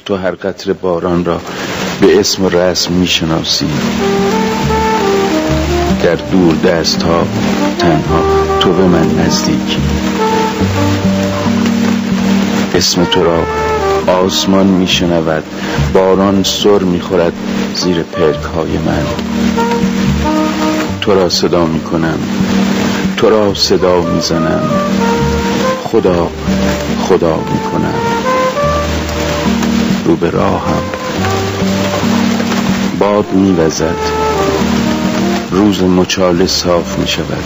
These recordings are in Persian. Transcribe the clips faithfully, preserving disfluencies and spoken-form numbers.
تو هر قطره باران را به اسم و رسم میشناسی. در دور دست ها تنها تو به من نزدیکی. اسم تو را آسمان میشنود، باران سر میخورد زیر پلک های من. تو را صدا میکنم، تو را صدا میزنم، خدا خدا میکنم. رو به راهم باد میوزد، روز مچاله صاف میشود.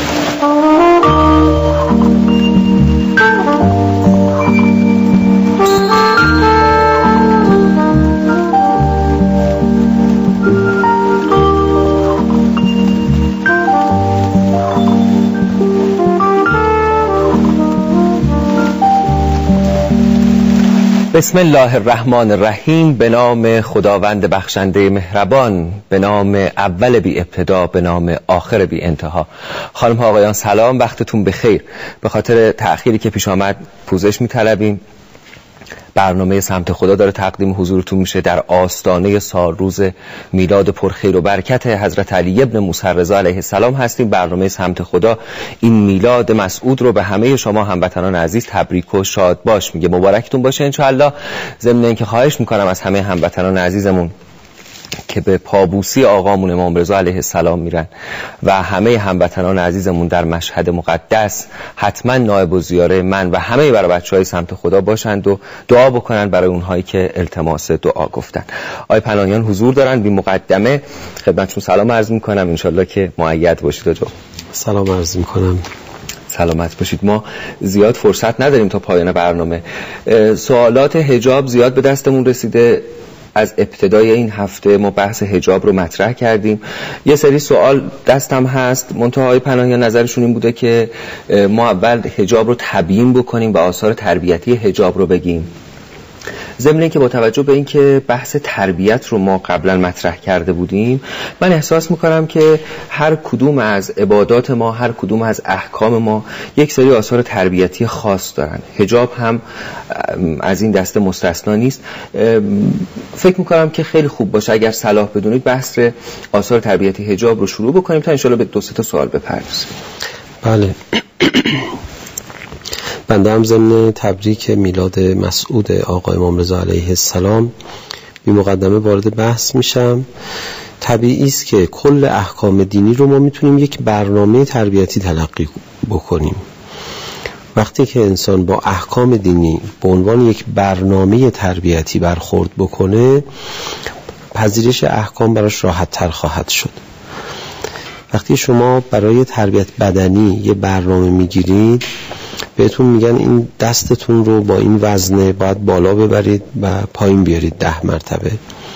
بسم الله الرحمن الرحیم. به نام خداوند بخشنده مهربان، به نام اول بی ابتدا، به نام آخر بی انتها. خانم ها آقایان سلام، وقتتون بخیر. به خاطر تأخیری که پیش آمد پوزش می‌طلبیم. برنامه سمت خدا داره تقدیم حضورتون میشه در آستانه سالروز میلاد پرخیر و برکت حضرت علی ابن موسی رضا علیه السلام هستیم. برنامه سمت خدا این میلاد مسعود رو به همه شما هموطنان عزیز تبریک و شاد باش میگه. مبارکتون باشه انشاءالله. ضمن اینکه خواهش میکنم از همه هموطنان عزیزمون که به پابوسی آقامون امام رضا علیه السلام میرن و همه هموطنان عزیزمون در مشهد مقدس حتما نایب الزیاره من و همه برای بچهای سمت خدا باشند و دعا بکنن برای اونهایی که التماس دعا گفتن. آقای پناهیان حضور دارن. بی مقدمه خدمتتون سلام عرض میکنم، انشالله که مؤید باشید. جو سلام عرض میکنم، سلامت باشید. ما زیاد فرصت نداریم تا پایان برنامه. سوالات حجاب زیاد به دستمون رسیده. از ابتدای این هفته ما بحث حجاب رو مطرح کردیم. یه سری سوال دستم هست، منتهای پناهیان نظرشون این بوده که ما اول حجاب رو تبیین بکنیم و آثار تربیتی حجاب رو بگیم. ضمن اینکه با توجه به اینکه بحث تربیت رو ما قبلا مطرح کرده بودیم، من احساس میکنم که هر کدوم از عبادات ما، هر کدوم از احکام ما یک سری آثار تربیتی خاص دارن. حجاب هم از این دسته مستثنا نیست. فکر میکنم که خیلی خوب باشه اگر صلاح بدونید بحث آثار تربیتی حجاب رو شروع بکنیم تا انشالله به دو سه تا سوال بپردازیم. بله. بنده هم ضمن تبریک میلاد مسعود آقا امام رضا علیه السلام بی مقدمه وارد بحث میشم. طبیعی است که کل احکام دینی رو ما میتونیم یک برنامه تربیتی تلقی بکنیم. وقتی که انسان با احکام دینی به عنوان یک برنامه تربیتی برخورد بکنه، پذیرش احکام براش راحت تر خواهد شد. وقتی شما برای تربیت بدنی یه برنامه میگیرید، بهتون میگن این دستتون رو با این وزنه باید بالا ببرید و پایین بیارید ده مرتبه.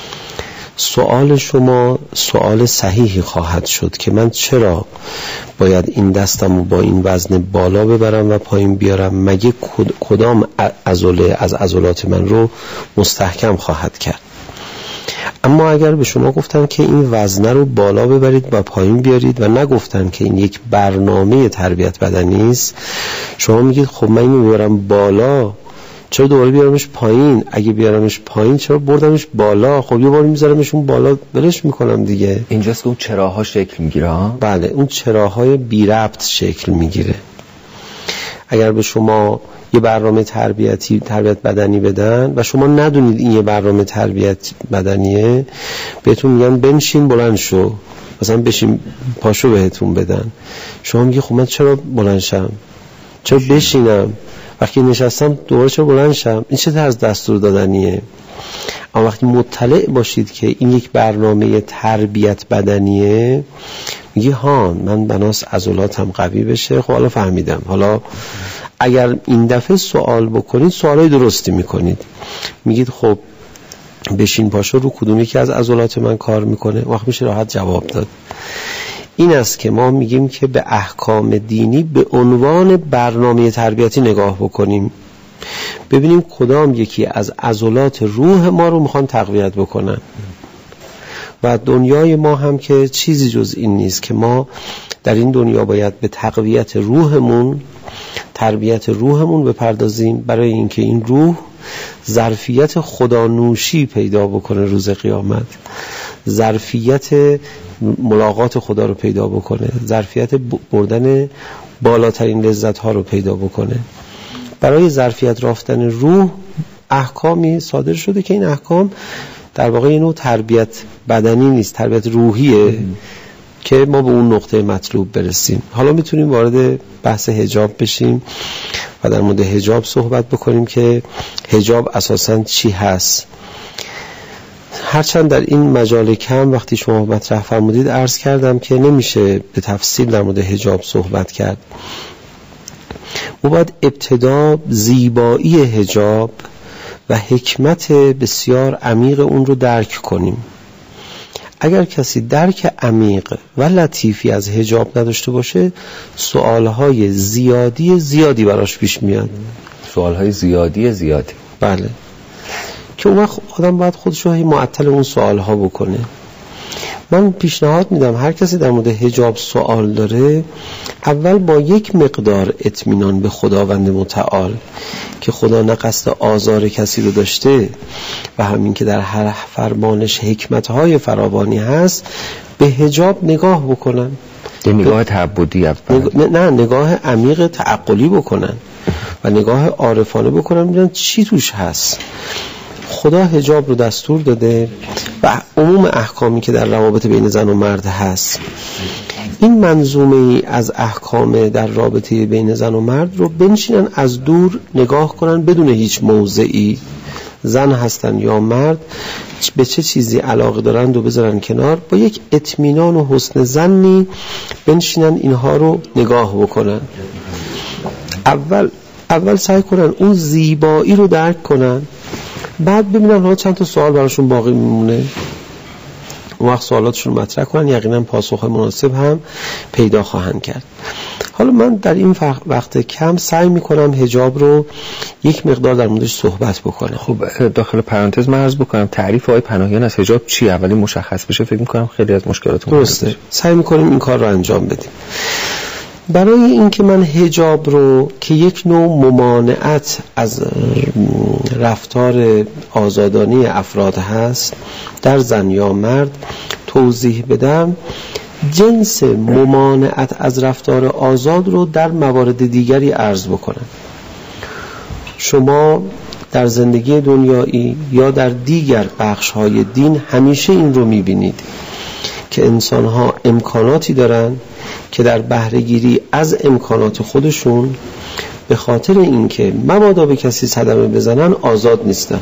سوال شما سوال صحیحی خواهد شد که من چرا باید این دستم رو با این وزن بالا ببرم و پایین بیارم؟ مگه کدام عضله از عضلات من رو مستحکم خواهد کرد؟ اما اگر به شما گفتن که این وزنه رو بالا ببرید و پایین بیارید و نگفتن که این یک برنامه تربیت بدنی است، شما میگید خب من اینو بیارم بالا، چرا دوباره بیارمش پایین؟ اگه بیارمش پایین چرا بردمش بالا؟ خب یه بار میذارمش اون بالا بلش میکنم دیگه. اینجاست که اون چراها شکل میگیره ها؟ بله، اون چراهای بی ربط شکل میگیره. اگر به شما یه برنامه تربیتی تربیت بدنی بدن و شما ندونید این یه برنامه تربیت بدنیه، بهتون میگن بنشین بلند شو، مثلا بشین پاشو بهتون بدن، شما میگی خب من چرا بلند شم؟ چرا بشینم؟ وقتی نشستم دوباره چرا بلند شم؟ این چه طرز دستور دادنیه؟ اما وقتی مطلع باشید که این یک برنامه تربیت بدنیه، میگی ها من بناس عضلاتم قوی بشه. خب حالا فهمیدم. حالا اگر این دفعه سوال بکنید سوالای درستی میکنید، میگید خب بشین پاشو رو کدوم یکی از عضلات من کار میکنه، وقت میشه راحت جواب داد. این است که ما میگیم که به احکام دینی به عنوان برنامه تربیتی نگاه بکنیم، ببینیم کدام یکی از عضلات روح ما رو میخوان تقویت بکنن. و دنیای ما هم که چیزی جز این نیست که ما در این دنیا باید به تقویت روحمون تربیت روحمون بپردازیم برای اینکه این روح ظرفیت خدانوشی پیدا بکنه، روز قیامت ظرفیت ملاقات خدا رو پیدا بکنه، ظرفیت بردن بالاترین لذت ها رو پیدا بکنه. برای ظرفیت رافتن روح احکامی صادر شده که این احکام در واقع یه نوع تربیت بدنی نیست، تربیت روحیه که ما به اون نقطه مطلوب برسیم. حالا میتونیم وارد بحث حجاب بشیم و در مورد حجاب صحبت بکنیم که حجاب اساساً چی هست. هرچند در این مجال کم وقتی شما مطرح فرمودید عرض کردم که نمیشه به تفصیل در مورد حجاب صحبت کرد. ما باید ابتدا زیبایی حجاب و حکمت بسیار عمیق اون رو درک کنیم. اگر کسی درک عمیق و لطیفی از حجاب نداشته باشه، سوالهای زیادی زیادی براش پیش میاد. سوالهای زیادی زیادی بله، که اون وقت آدم باید خودش رو معطل اون سوالها بکنه. من پیشنهاد میدم هر کسی در مورد حجاب سوال داره، اول با یک مقدار اطمینان به خداوند متعال که خدا نه قصد آزار کسی رو داشته و همین که در هر فرمانش حکمت‌های فراوانی هست، به حجاب نگاه بکنن. یه نگاه تعبدی نگ... نه نگاه عمیق تعقلی بکنن و نگاه عارفانه بکنن، ببینن چی توش هست. خدا حجاب رو دستور داده و عموم احکامی که در روابط بین زن و مرد هست، این منظومه ای از احکام در رابطه بین زن و مرد رو بنشینن از دور نگاه کنن بدون هیچ موضعی، زن هستن یا مرد، به چه چیزی علاقه دارند و بذارن کنار، با یک اطمینان و حسن ظنی بنشینن اینها رو نگاه بکنن. اول اول سعی کنن اون زیبایی رو درک کنن، بعد ببینن ها چند تا سوال براشون باقی میمونه، اون وقت سوالاتشون مطرح کنن، یقینا پاسخ مناسب هم پیدا خواهند کرد. حالا من در این وقت کم سعی میکنم حجاب رو یک مقدار در موردش صحبت بکنم. خب داخل پرانتز من عرض بکنم تعریف آقای پناهیان از حجاب چی اولی مشخص بشه، فکر میکنم خیلی از مشکلاتون درسته. سعی میکنیم این کار رو انجام بدیم. برای اینکه من حجاب رو که یک نوع ممانعت از رفتار آزادانه افراد هست در زن یا مرد توضیح بدم، جنس ممانعت از رفتار آزاد رو در موارد دیگری عرض بکنم. شما در زندگی دنیایی یا در دیگر بخش‌های دین همیشه این رو می‌بینید که انسان‌ها امکاناتی دارن که در بهره‌گیری از امکانات خودشون به خاطر اینکه مبادا به کسی صدمه بزنن آزاد نیستن.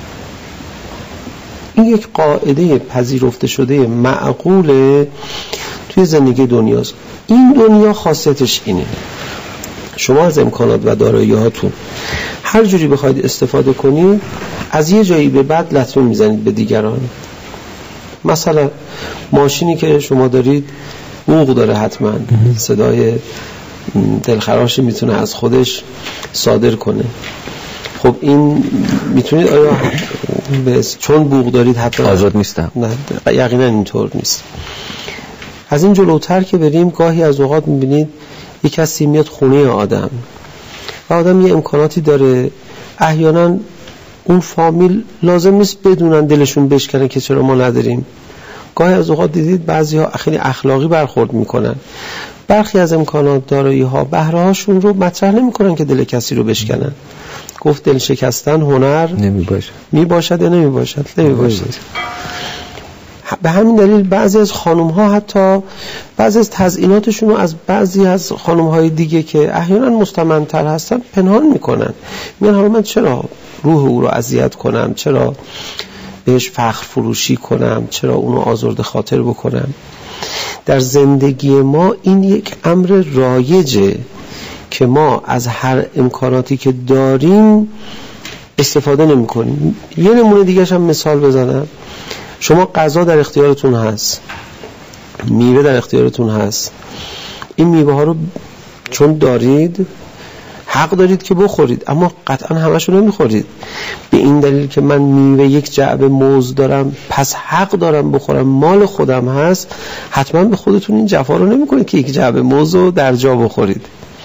این یک قاعده پذیرفته شده معقوله توی زندگی دنیاست. این دنیا خاصیتش اینه، شما از امکانات و دارایی‌هاتون هر جوری بخواید استفاده کنید، از یه جایی به بعد لطمه میزنید به دیگران. مثلا ماشینی که شما دارید بوق داره، حتما صدای دلخراشی میتونه از خودش صادر کنه. خب این میتونید آیا چون بوق دارید حتما آزاد نیستم؟ نه، یقینا اینطور نیست. از این جلوتر که بریم، گاهی از اوقات میبینید یک کسی میاد خونه آدم و آدم یه امکاناتی داره، احیانا اون فامیل لازم نیست بدونن دلشون بشکنه که چرا ما نداریم. گاهی از اوقات دیدید بعضی ها خیلی اخلاقی برخورد میکنن، برخی از امکانات دارایی ها بهره هاشون رو مطرح نمیکنن که دل کسی رو بشکنن. گفت دل شکستن هنر نمی باشه. می باشد یا نمی باشد؟ نمی باشد. به همین دلیل بعضی از خانم ها حتی بعضی از تزییناتشون رو از بعضی از خانم های دیگه که احیانا مستمندتر هستن پنهان میکنن. میگن حالا من چرا روح او رو اذیت کنم، چرا بهش فخر فروشی کنم، چرا اونو آزرده خاطر بکنم. در زندگی ما این یک امر رایجه که ما از هر امکاناتی که داریم استفاده نمی کنیم. یه نمونه دیگه هم مثال بزنم. شما غذا در اختیارتون هست، میوه در اختیارتون هست، این میوه ها رو چون دارید حق دارید که بخورید، اما قطعا همشو نمیخورید. به این دلیل که من میوه یک جعبه موز دارم پس حق دارم بخورم، مال خودم هست، حتما به خودتون این جفا رو نمیکنید که یک جعبه موز رو در جا بخورید.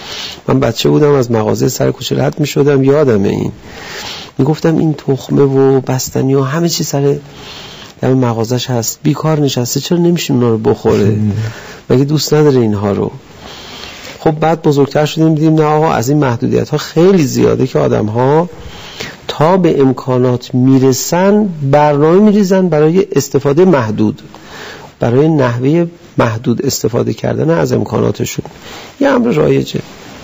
من بچه بودم از مغازه سر کوچه رد می شدم، یادم این می گفتم این تخمه و بستنی و همه چی سر در مغازش هست، بیکار نشسته، چرا نمیشه اونا رو بخوره؟ مگه دوست نداره اینها رو؟ خب بعد بزرگتر شدیم دیدیم نه آقا، از این محدودیت ها خیلی زیاده که آدم ها تا به امکانات میرسن برنامه میریزن برای استفاده محدود، برای نحوه محدود استفاده کردن از امکاناتشون. یه امر رایجه.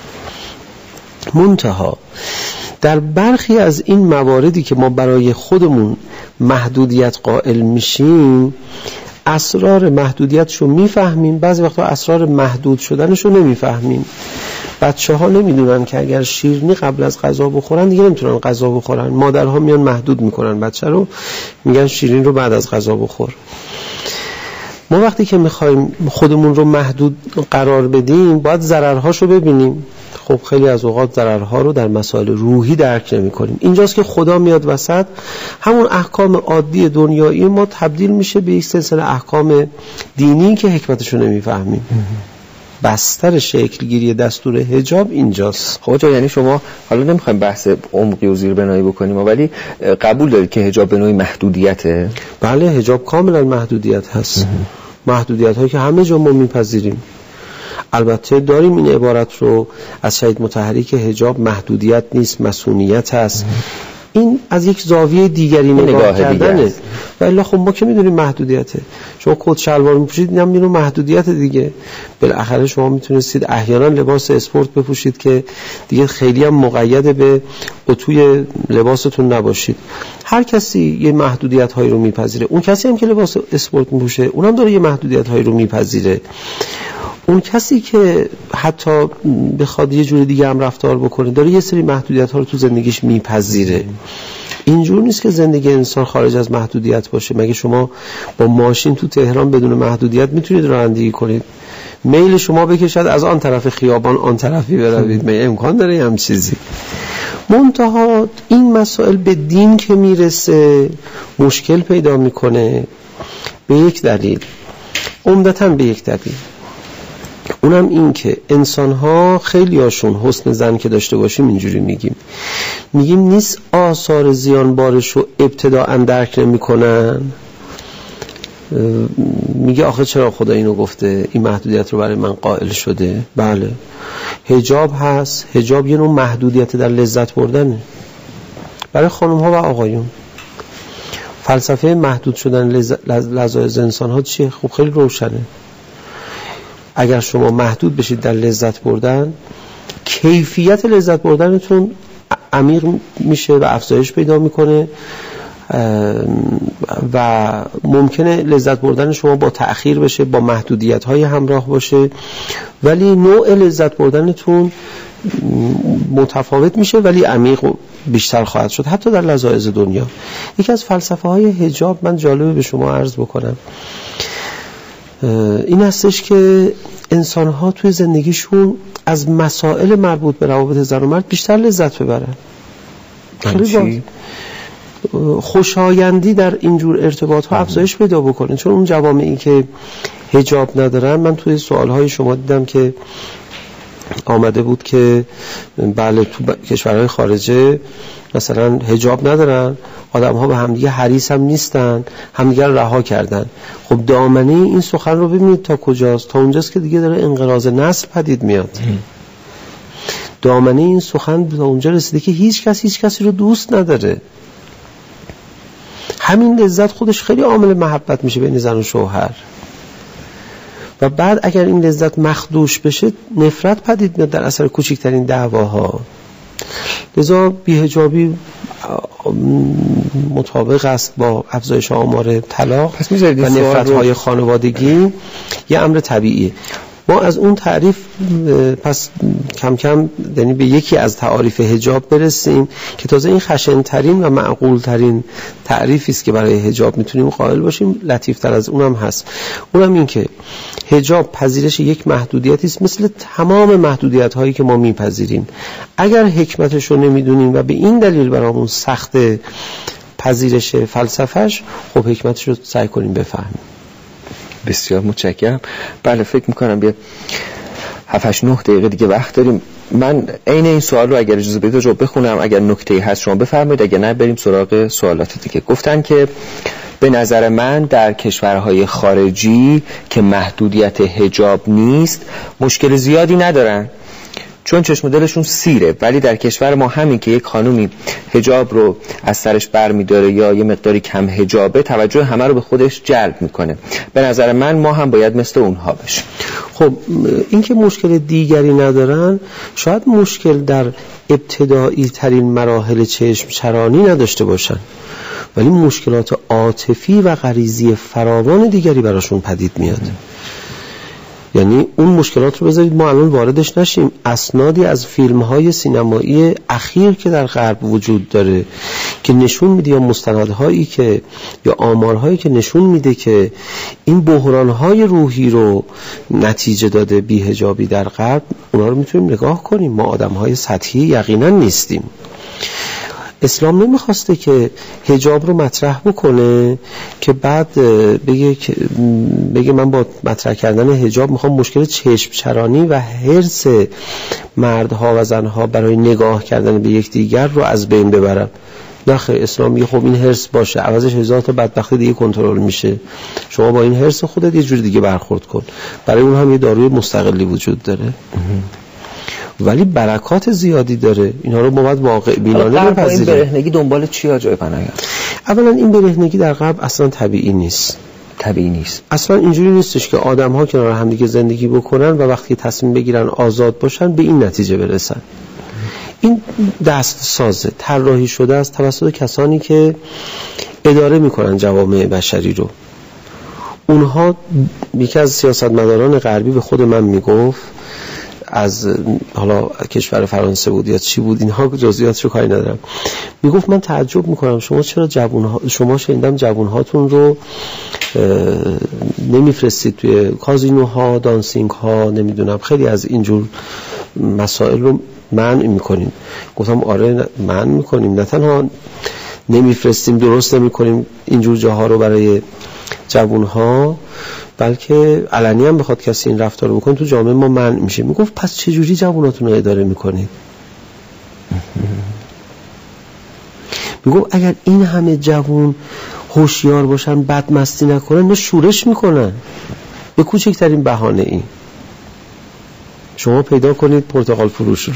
منتها در برخی از این مواردی که ما برای خودمون محدودیت قائل میشیم، اسرار محدودیتشو میفهمیم، بعضی وقتا اسرار محدود شدنشو نمیفهمیم. بچه ها نمیدونن که اگر شیرینی قبل از غذا بخورن دیگه نمیتونن غذا بخورن. مادرها میان محدود میکنن بچه رو، میگن شیرین رو بعد از غذا بخور. ما وقتی که میخوایم خودمون رو محدود قرار بدیم باید ضررهاشو ببینیم. خب خیلی از اوقات ضررها رو در مسائل روحی درک نمی کنیم. اینجاست که خدا میاد وسط، همون احکام عادی دنیایی ما تبدیل میشه به یک سلسله احکام دینی که حکمتشو نمیفهمیم. بستر شکلگیری دستور حجاب اینجاست. خب جا یعنی شما حالا نمیخوایم بحث عمقی و زیربنایی بکنیم ولی قبول دارید که حجاب به نوعی محدودیته؟ بله، حجاب کاملا محدودیت هست. محدودیت هایی که همه جا ما میپذیریم. البته داریم این عبارت رو از شهید مطهری که حجاب محدودیت نیست، مسئولیت هست. این از یک زاویه دیگری نگاه, نگاه کردنه. ولی خب ما که میدونیم محدودیته. شما کت شلوار میپوشید، اینم میدونم محدودیت دیگه. بالاخره شما میتونستید احیانا لباس اسپورت بپوشید که دیگه خیلی هم مقید به اتوی لباستون نباشید. هر کسی یه محدودیت هایی رو میپذیره. اون کسی هم که لباس اسپورت میپوشه اونم داره یه محدودیت هایی رو میپذیره. اون کسی که حتی بخواد یه جور دیگه هم رفتار بکنه داره یه سری محدودیت ها رو تو زندگیش میپذیره. اینجور نیست که زندگی انسان خارج از محدودیت باشه. مگه شما با ماشین تو تهران بدون محدودیت میتونید رانندگی کنید؟ میل شما بکشد از آن طرف خیابان آن طرفی بروید، مگه امکان داره هم چیزی؟ منتها این مسائل به دین که میرسه مشکل پیدا میکنه به یک دلیل، عمدتاً به یک دلیل. اونم این که انسان‌ها خیلی هاشون حسن ظن که داشته باشیم اینجوری میگیم میگیم نیست آثار زیانبارش رو ابتداءً درک نمی‌کنن. میگه آخه چرا خدا اینو گفته، این محدودیت رو برای من قائل شده؟ بله، حجاب هست. حجاب یه نوع محدودیت در لذت بردنه برای خانم‌ها و آقایون. فلسفه محدود شدن لذایز انسان‌ها چیه؟ خب خیلی روشنه. اگر شما محدود بشید در لذت بردن، کیفیت لذت بردنتون عمیق میشه و افزایش پیدا میکنه و ممکنه لذت بردن شما با تأخیر بشه، با محدودیت های همراه باشه، ولی نوع لذت بردنتون متفاوت میشه ولی عمیق و بیشتر خواهد شد حتی در لذایذ دنیا. یکی از فلسفه های حجاب من جالبه به شما عرض بکنم این هستش که انسان‌ها توی زندگیشون از مسائل مربوط به روابط زن و مرد بیشتر لذت ببرن. خیلی خوشایندی در اینجور ارتباط‌ها افزایش پیدا بکنه. چون اون جوامعی که حجاب ندارن، من توی سوال‌های شما دیدم که آمده بود که بله تو کشورهای خارجه مثلا حجاب ندارن، آدم‌ها به همدیگه حریص هم نیستن، همدیگه رها کردن. خب دامنه این سخن رو ببینید تا کجاست؟ تا اونجاست که دیگه داره انقراض نسل پدید میاد. دامنه این سخن به اونجا رسیده که هیچ کس هیچ کسی رو دوست نداره. همین لذت خودش خیلی عامل محبت میشه بین زن و شوهر. و بعد اگر این لذت مخدوش بشه نفرت پدید میاد در اثر کوچکترین دعواها. لذا بی‌حجابی مطابق است با افزایش آمار طلاق و نفرت‌های خانوادگی، یه امر طبیعیه. ما از اون تعریف پس کم کم یعنی به یکی از تعاریف حجاب برسیم که تازه این خشن‌ترین و معقول‌ترین تعریفی است که برای حجاب میتونیم قائل باشیم. لطیف‌تر از اونم هست. اونم این که حجاب پذیرش یک محدودیتی است مثل تمام محدودیت‌هایی که ما میپذیریم. اگر حکمتش رو نمیدونیم و به این دلیل برامون سخت پذیرش فلسفه‌اش، خب حکمتش رو سعی کنیم بفهمیم. بسیار متشکرم. بله فکر میکنم بیا هفت نه دقیقه دیگه وقت داریم. من عین این سوال رو اگر اجازه بدید رو بخونم، اگر نکته‌ای هست شما بفرمایید، اگر نه بریم سراغ سوالات دیگه. گفتن که به نظر من در کشورهای خارجی که محدودیت حجاب نیست مشکل زیادی ندارن، چون چشم دلشون سیره، ولی در کشور ما همین که یک خانومی حجاب رو از سرش بر می‌داره یا یه مقداری کم حجابه، توجه همه رو به خودش جلب میکنه. به نظر من ما هم باید مثل اونها بشیم. خب این که مشکل دیگری ندارن، شاید مشکل در ابتدایی ترین مراحل چشم چرانی نداشته باشن، ولی مشکلات عاطفی و غریزی فراوان دیگری براشون پدید میاد. یعنی اون مشکلات رو بذارید ما الان واردش نشیم. اسنادی از فیلم‌های سینمایی اخیر که در غرب وجود داره که نشون میده، یا مستندهایی که یا آمارهایی که نشون میده که این بحران‌های روحی رو نتیجه داده بی‌حجابی در غرب، اونا رو میتونیم نگاه کنیم. ما آدم‌های سطحی یقینا نیستیم. اسلام نمیخواسته که حجاب رو مطرح بکنه که بعد بگه بگه من با مطرح کردن حجاب میخوام مشکل چشم چرانی و حرص مردها و زنها برای نگاه کردن به یکدیگر رو از بین ببرم. نه خیر، اسلام میگه خب این حرص باشه، عوضش هزار تا بدبختی دیگه کنترل میشه، شما با این حرص خودت یه جوری دیگه برخورد کن. برای اون هم یه داروی مستقلی وجود داره ولی برکات زیادی داره. اینا رو ما باید واقع بینانه بپذیریم. این برهنگی دنبال چی جای پناهگاه؟ اولا این برهنگی در غرب اصلا طبیعی نیست. طبیعی نیست. اصلا اینجوری نیستش که آدم‌ها کنار هم دیگه زندگی بکنن و وقتی تصمیم بگیرن آزاد باشن به این نتیجه برسن. این دست سازه، طراحی شده است توسط کسانی که اداره میکنن جوامع بشری رو. اونها، یکی از سیاستمداران غربی به خود من میگفت، از حالا کشور فرانسه بود یا چی بود، اینها جزئیاتشو کاری ندارم، میگفت من تعجب میکنم شما چرا جوانها شما شنیدم جوانهاتون رو نمیفرستید توی کازینوها، دانسینگ ها، نمیدونم خیلی از اینجور مسائل رو منع میکنیم. گفتم آره منع میکنیم، نه تنها نمیفرستیم، درست نمیکنیم اینجور جاها رو برای جوانها، بلکه علنی هم بخواد کسی این رفتار رو بکنه تو جامعه ما منع میشه. میگفت پس چجوری جواناتون رو اداره میکنید؟ میگفت اگر این همه جوان هوشیار باشن، بدمستی نکنن، نه شورش میکنن به کوچکترین بهانه. این شما پیدا کنید پرتقال فروش رو،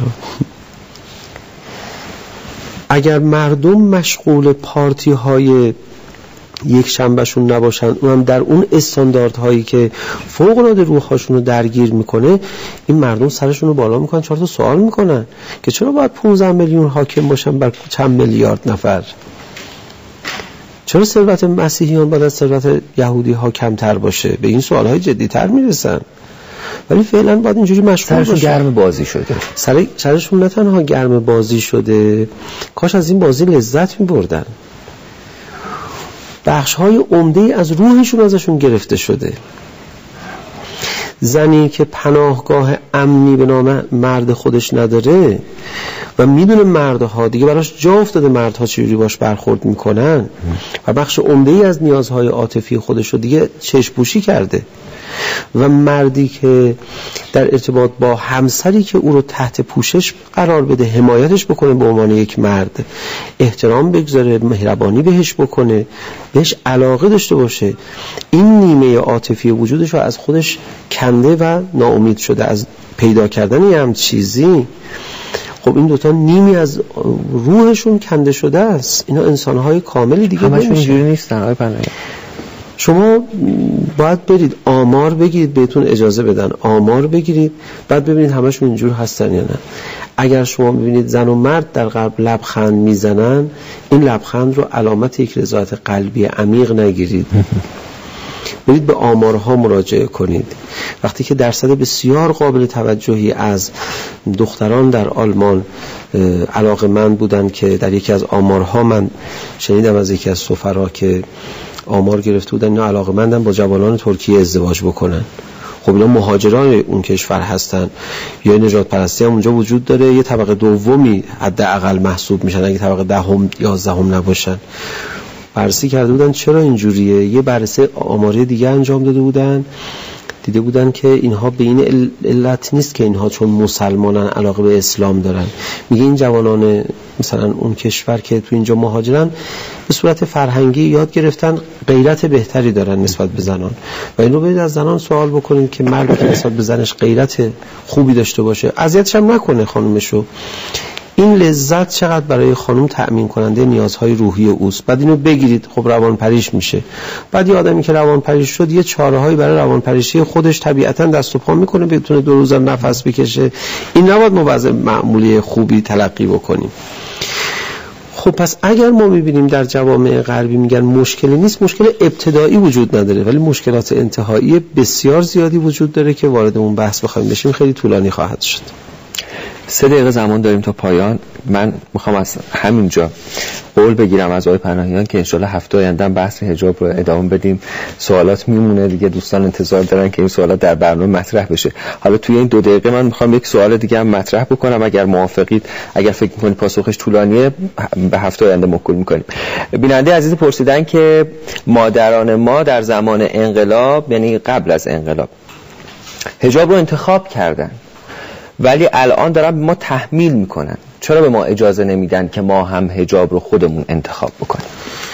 اگر مردم مشغول پارتی های یک شنبهشون نباشن، اونم در اون استانداردهایی که فوق العاده روحاشون رو درگیر میکنه، این مردم سرشون رو بالا میکنن، چهار تا سوال میکنن که چرا باید پانزده میلیون حاکم باشن بر چند میلیارد نفر؟ چرا ثروت مسیحیان باید از ثروت یهودی ها کمتر باشه؟ به این سوالهای جدی تر میرسن. ولی فعلا باید اینجوری مشغول باشن. سرشون گرم بازی شده. سر سرشون نه تنها گرم بازی شده، کاش از این بازی لذت میبردن. بخش‌های عمده‌ای از روحشون ازشون گرفته شده. زنی که پناهگاه امنی به نام مرد خودش نداره و میدونه مردها دیگه براش جا افتاده مردها چجوری باش برخورد میکنن و بخش عمده‌ای از نیازهای عاطفی خودش رو دیگه چشم‌پوشی کرده، و مردی که در ارتباط با همسری که او رو تحت پوشش قرار بده، حمایتش بکنه به عنوان یک مرد، احترام بگذاره، مهربانی بهش بکنه، بهش علاقه داشته باشه، این نیمه عاطفی وجودش رو از خودش کنده و ناامید شده از پیدا کردن یه هم چیزی. خب این دوتا نیمی از روحشون کنده شده است. اینا انسانهای کاملی دیگه نمیشه. همشون اینجوری نیستن آقای پناهی. شما باید برید آمار بگیرید، بهتون اجازه بدن آمار بگیرید، بعد ببینید همشون اینجور هستن یا نه. اگر شما ببینید زن و مرد در غرب لبخند میزنن، این لبخند رو علامت یک رضایت قلبی عمیق نگیرید. برید به آمارها مراجعه کنید. وقتی که درصد بسیار قابل توجهی از دختران در آلمان علاقه‌مند بودن که در یکی از آمارها من شنیدم از یکی از سفرا که آمار گرفته بودن اینا علاقه‌مندن با جوانان ترکیه ازدواج بکنن. خب اینا مهاجران اون کشور هستن، یا نجات پرستی هم اونجا وجود داره، یه طبقه دومی حداقل محسوب میشن اگه طبقه دهم یازدهم نباشن. بررسی کرده بودن چرا اینجوریه، یه بررسی آماری دیگه انجام داده بودن، دیده بودن که اینها به این علت نیست که اینها چون مسلمانن علاقه به اسلام دارن. میگه این جوانان مثلا اون کشور که تو اینجا مهاجرن به صورت فرهنگی یاد گرفتن غیرت بهتری دارن نسبت به زنان و این رو باید از زنان سوال بکنید که مردی که نسبت به زنش غیرت خوبی داشته باشه اذیتش هم نکنه خانومشو، این لذت چقدر برای خانم تأمین کننده نیازهای روحی اوست. بعد اینو بگیرید خب روانپریش میشه. بعد یه آدمی که روانپریش شد یه چاره‌هایی برای روانپریشی خودش طبیعتاً دست و پا میکنه، بتونه دو روز نفس بکشه. این نباید موضع معمولی خوبی تلقی بکنیم. خب پس اگر ما میبینیم در جوامع غربی میگن مشکلی نیست، مشکل ابتدایی وجود نداره ولی مشکلات انتهایی بسیار زیادی وجود داره که وارد اون بحث بخوایم بشیم خیلی طولانی خواهد شد. سه دقیقه زمان داریم تا پایان. من میخوام از همینجا قول بگیرم از آقای پناهیان که انشالله هفته آینده بحث حجاب رو ادامه بدیم. سوالات میمونه دیگه، دوستان انتظار دارن که این سوالات در برنامه مطرح بشه. حالا توی این دو دقیقه من میخوام یک سوال دیگه هم مطرح بکنم، اگر موافقید، اگر فکر میکنید پاسخش طولانیه به هفته آینده موکول میکنیم. بیننده عزیز پرسیدن که مادران ما در زمان انقلاب، یعنی قبل از انقلاب، حجاب رو انتخاب کردن ولی الان دارن به ما تحمیل میکنن، چرا به ما اجازه نمیدن که ما هم حجاب رو خودمون انتخاب بکنیم؟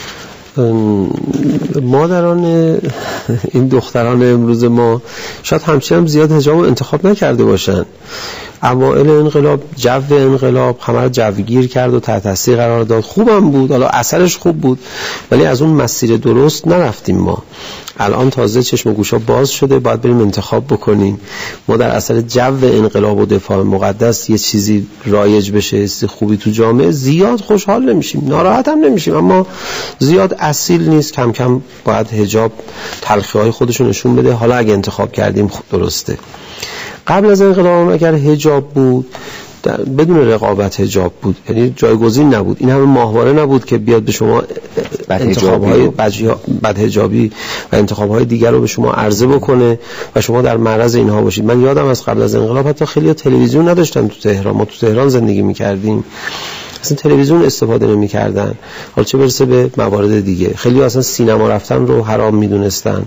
مادران این دختران امروز ما شاید همچنین هم زیاد حجاب رو انتخاب نکرده باشن. اوائل انقلاب، جو انقلاب همه رو جوگیر کرد و تحت تاثیر قرار داد. خوبم بود، حالا اثرش خوب بود ولی از اون مسیر درست نرفتیم. ما الان تازه چشم و گوشا باز شده، باید بریم انتخاب بکنیم. ما در اثر جو انقلاب و دفاع مقدس یه چیزی رایج بشه، چیزی خوبی تو جامعه، زیاد خوشحال نمیشیم، ناراحت هم نمیشیم، اما زیاد اصیل نیست. کم کم باید حجاب تلخی‌های خودشو نشون بده. حالا اگه انتخاب کردیم درسته. قبل از انقلاب اگر حجاب بود بدون رقابت حجاب بود، یعنی جایگزین نبود، این همه ماهواره نبود که بیاد به شما انتخاب‌های بدحجابی و انتخاب‌های دیگر رو به شما عرضه بکنه و شما در معرض اینها باشید. من یادم از قبل از انقلاب حتی خیلی تلویزیون نداشتن تو تهران، ما تو تهران زندگی می‌کردیم، اصلا تلویزیون استفاده نمی‌کردن، حالا چه برسه به موارد دیگه. خیلی اصلا سینما رفتن رو حرام می‌دونستن.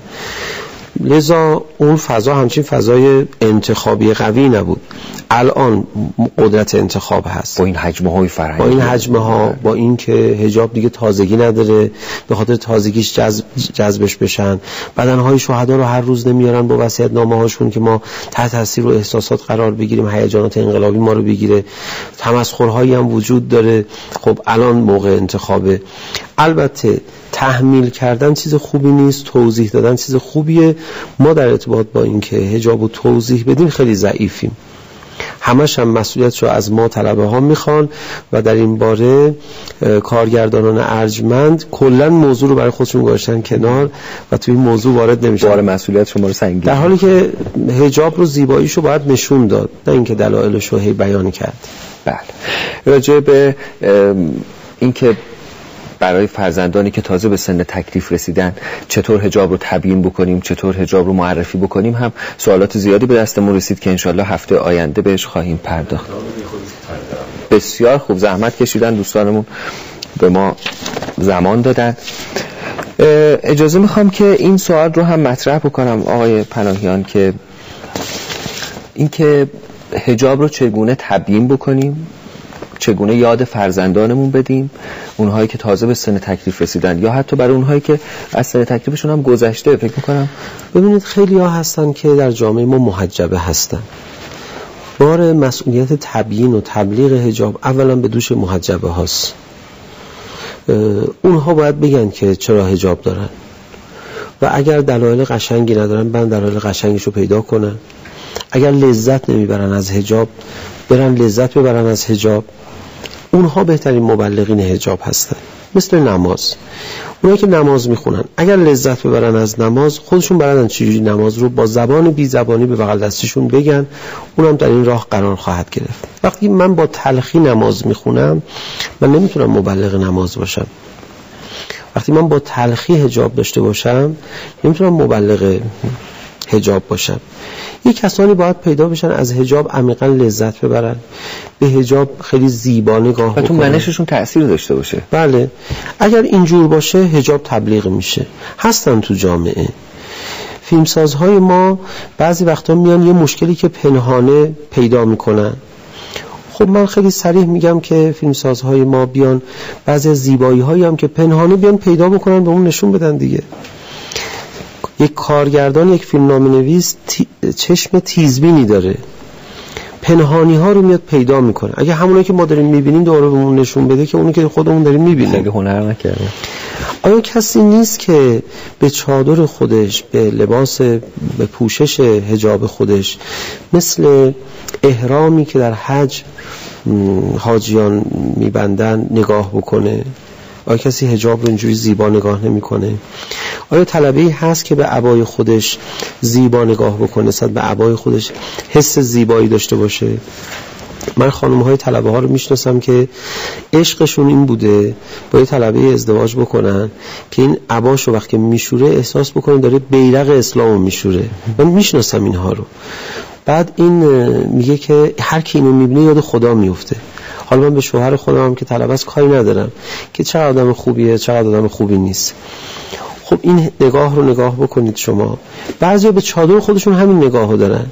لذا اون فضا همچین فضای انتخابی قوی نبود. الان قدرت انتخاب هست با این حجمه های فرهنگی، با این حجمه ها، با این که حجاب دیگه تازگی نداره، به خاطر تازگیش جذب جذبش بشن. بدنهای شهدا رو هر روز نمیارن با وصیت‌نامه هاشون که ما تحت تاثیر و احساسات قرار بگیریم، هیجانات انقلابی ما رو بگیره. تمسخرهایی هم وجود داره. خب الان موقع انتخابه. البته تحمیل کردن چیز خوبی نیست، توضیح دادن چیز خوبیه. ما در ارتباط با این که حجاب رو توضیح بدیم خیلی ضعیفیم. همش هم مسئولیتشو از ما طلبه ها میخوان و در این باره کارگردانان ارجمند کلن موضوع رو برای خودشون گذاشتن کنار و توی این موضوع وارد نمیشن. بار مسئولیت شما رو سنگین، در حالی که حجاب رو زیباییشو باید نشون داد، نه اینکه دلایلش رو هی بیان کرد. بله، راجع به این که برای فرزندانی که تازه به سن تکلیف رسیدن چطور حجاب رو تبیین بکنیم، چطور حجاب رو معرفی بکنیم، هم سوالات زیادی به دستمون رسید که انشالله هفته آینده بهش خواهیم پرداخت. بسیار خوب، زحمت کشیدن دوستانمون، به ما زمان دادن. اجازه میخوام که این سوال رو هم مطرح بکنم آقای پناهیان که این که حجاب رو چگونه تبیین بکنیم، چگونه یاد فرزندانمون بدیم، اونهایی که تازه به سن تکلیف رسیدن یا حتی برای اونهایی که از سن تکلیفشون هم گذشته. فکر میکنم ببینید خیلی ها هستن که در جامعه ما محجبه هستن. بار مسئولیت تبیین و تبلیغ حجاب اولا به دوش محجبه هاست. اونها باید بگن که چرا حجاب دارن و اگر دلایل قشنگی ندارن برن دلایل قشنگیشو پیدا کنن. اگر لذت نمیبرن از حجاب برن لذت ببرن از حجاب. اونها بهترین مبلغین حجاب هستن. مثل نماز، اونها که نماز میخونن اگر لذت ببرن از نماز خودشون بلدن چجوری نماز رو با زبان بی زبانی به بغل دستشون بگن، اونم در این راه قرار خواهد گرفت. وقتی من با تلخی نماز میخونم من نمیتونم مبلغ نماز باشم. وقتی من با تلخی حجاب داشته باشم نمیتونم مبلغ حجاب باشم. یک کسانی باید پیدا بشن از حجاب عمیقا لذت ببرن، به حجاب خیلی زیبا نگاه بکنن و تو منششون تأثیر داشته باشه. بله، اگر اینجور باشه حجاب تبلیغ میشه. هستن تو جامعه. فیلمسازهای ما بعضی وقتا میان یه مشکلی که پنهانه پیدا میکنن. خب من خیلی صریح میگم که فیلمسازهای ما بیان بعضی از زیبایی هایی هم که پنهانه بیان پیدا بکنن به اون نشون بدن دیگه. یک کارگردان، یک فیلمنامه نویس تی... چشم تیزبینی داره، پنهانی ها رو میاد پیدا میکنه. اگه همونایی که ما داریم میبینیم دوباره بهمون نشون بده که اونی که خودمون داریم میبینیم. اگه هنر نکرده، آیا کسی نیست که به چادر خودش، به لباس، به پوشش حجاب خودش، مثل احرامی که در حج حاجیان میبندن نگاه بکنه؟ آیا کسی حجاب رو اینجوری زیبا نگاه نمیکنه؟ آیا طلبه‌ای هست که به عبای خودش زیبا نگاه بکنه، نسبت به عبای خودش حس زیبایی داشته باشه؟ من خانم‌های طلبه ها رو میشناسم که عشقشون این بوده با یه طلبه ازدواج بکنن که این عباشو وقتی میشوره احساس بکنه داره بیرق اسلامو میشوره. من میشناسم اینها رو. بعد این میگه که هر کی اینو میبینه یاد خدا میفته. حالا من به شوهر خودم هم که طلبه است کاری ندارم که چقدر آدم خوبیه چقدر آدم خوبی نیست. خب این نگاه رو نگاه بکنید شما. بعضیا به چادر خودشون همین نگاهو دارن.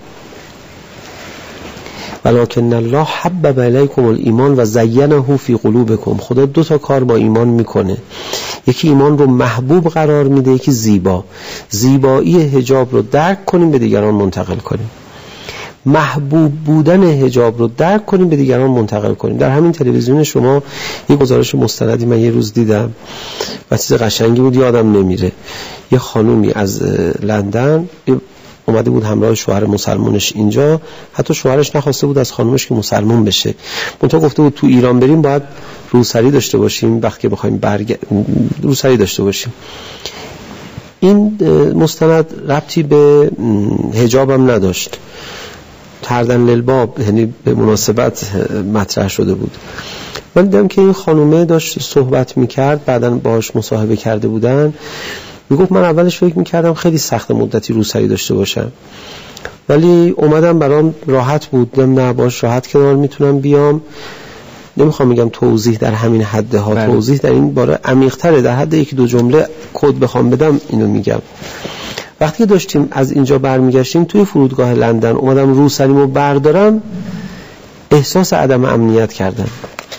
ولکن الله حبب الیکم الایمان و زینه فی قلوبکم. خدا دو تا کار با ایمان میکنه. یکی ایمان رو محبوب قرار میده، یکی زیبا. زیبایی حجاب رو درک کنیم به دیگران منتقل کنیم. محبوب بودن حجاب رو درک کنیم به دیگران منتقل کنیم. در همین تلویزیون شما یه گزارش مستندی من یه روز دیدم و چیز قشنگی بود، یادم نمیره. یه خانومی از لندن اومده بود همراه شوهر مسلمانش اینجا، حتی شوهرش نخواسته بود از خانومش که مسلمان بشه، منتها گفته بود تو ایران بریم باید روسری داشته باشیم، وقتی که بخوایم برگ... روسری داشته باشیم. این مستند ربطی به حجابم نداشت، تردن للباب، یعنی به مناسبت مطرح شده بود. من دیدم که این خانومه داشت صحبت میکرد، بعداً باهاش مصاحبه کرده بودن، میگفت من اولش فکر میکردم خیلی سخت مدتی روسری داشته باشم، ولی اومدم برام راحت بود، دیدم نه باش راحت کنار میتونم بیام. نمیخوام میگم توضیح در همین حده ها، توضیح در این باره عمیق‌تره، در حد یک دو جمله کد بخوام بدم اینو میگم. وقتی داشتیم از اینجا برمیگشتیم توی فرودگاه لندن اومدم روسریمو بردارم، احساس عدم امنیت کردم.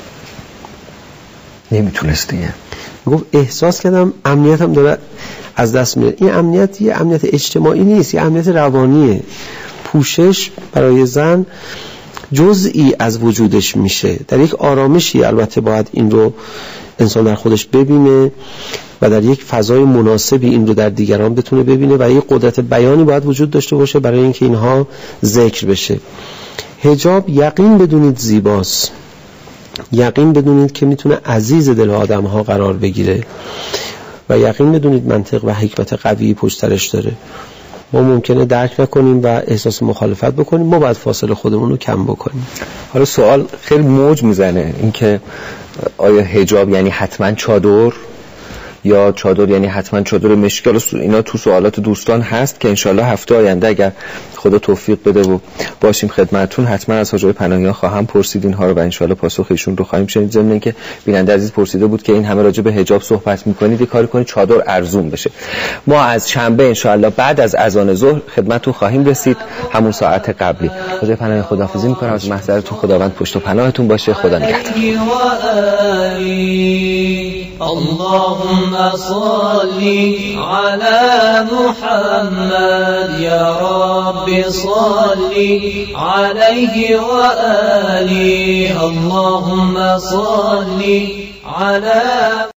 نمیتونست دیگه. میگفت احساس کردم امنیتم داره از دست میره. این امنیت یه امنیت اجتماعی نیست، یه امنیت روانیه. پوشش برای زن جزئی از وجودش میشه، در یک آرامشی البته باید این رو انسان در خودش ببینه و در یک فضای مناسبی این رو در دیگران بتونه ببینه و یک قدرت بیانی باید وجود داشته باشه برای اینکه اینها ذکر بشه. حجاب یقین بدونید زیباست، یقین بدونید که میتونه عزیز دل آدم ها قرار بگیره و یقین بدونید منطق و حکمت قوی پشت سرش داره. ما ممکنه درک نکنیم و احساس مخالفت بکنیم، ما باید فاصله خودمون رو کم بکنیم. حالا سوال خیلی موج میزنه، اینکه آیا حجاب یعنی حتما چادر یا چادر یعنی حتما چادر مشکل؟ اینا تو سوالات دوستان هست که انشالله هفته آینده اگر خدا توفیق بده و باشیم خدمتتون حتما از حاج پناهیان خواهم پرسید اینها رو و انشالله پاسخ ایشون رو خواهیم شنید. ضمن اینکه بیننده عزیز پرسیده بود که این همه راجع به حجاب صحبت میکنید، یه کاری کنید چادر ارزون بشه. ما از شنبه انشالله بعد از اذان ظهر خدمتتون خواهیم رسید، همون ساعت قبلی. حاج پناهیان خداحافظی میکنم از محضرتون، خداوند پشت و پناهتون باشه، خدا نگهدار. اللهم صل على محمد يا رب صل عليه وآله اللهم صل على